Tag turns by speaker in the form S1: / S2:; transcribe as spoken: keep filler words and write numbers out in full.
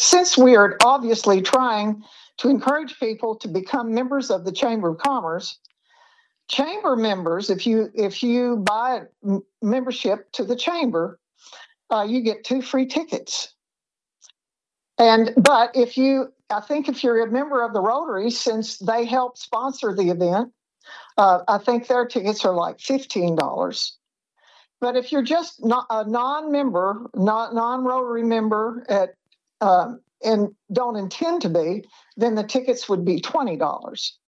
S1: since we are obviously trying to encourage people to become members of the Chamber of Commerce, chamber members, if you if you buy a membership to the chamber, uh, you get two free tickets. And but if you, I think if you're a member of the Rotary, since they help sponsor the event, uh, I think their tickets are like fifteen dollars. But if you're just not a non-member, not non-Rotary member at um, and don't intend to be, then the tickets would be twenty dollars.